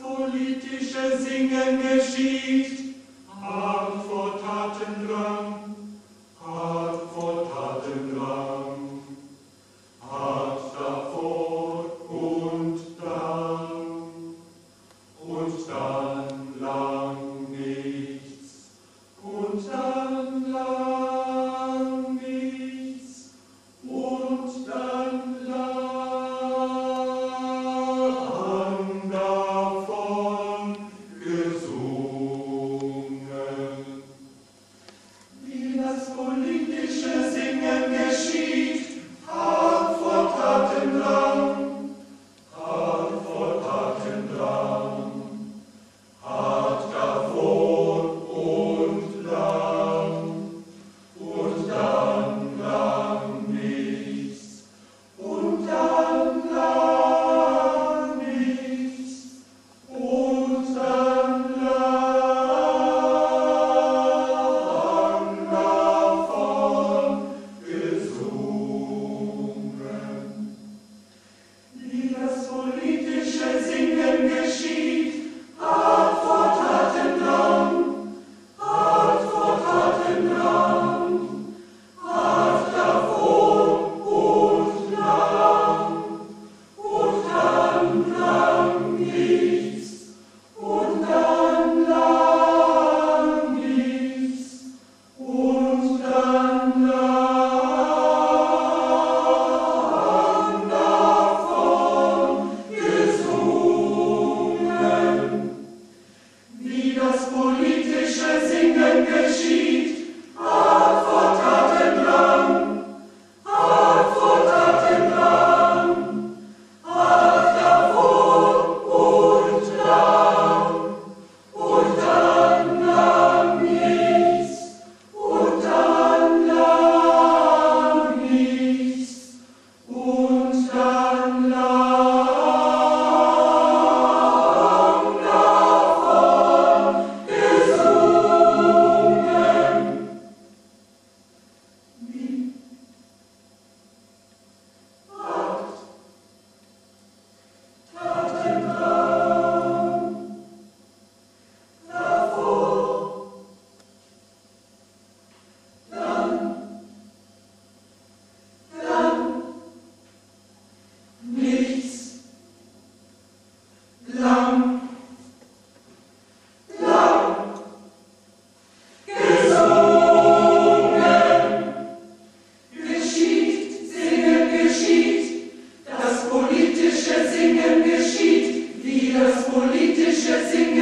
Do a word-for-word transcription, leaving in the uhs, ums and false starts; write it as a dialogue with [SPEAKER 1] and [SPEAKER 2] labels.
[SPEAKER 1] politische Singen geschieht, hart vor Tatendrang, hart vor Tatendrang, hart davor und dann, und dann lang nichts, und dann lang nichts, und dann lang davon gesungen. Wie das politische Singen geschieht, hart vor Tatendrang, hart vor Tatendrang, hart davor und lang, und dann lang nichts, und dann lang nichts, und dann lang davon gesungen. Wie das politische Singen geschieht, hart vor Tatendrang, hart vor Tatendrang, hart davor und lang, und dann lang nichts, und dann lang nichts, und dann lang davon gesungen. Wie das politische Singen geschieht, hart vor Tatendrang, hart vor Tatendrang, hart davor und lang, und dann lang nichts, und dann lang nichts, und dann lang davon gesungen. Wie hart Tatendrang, davor, dann, dann nichts, lang, lang gesungen. Geschieht, Singen geschieht, das politische Singen geschieht, wie das politische Singen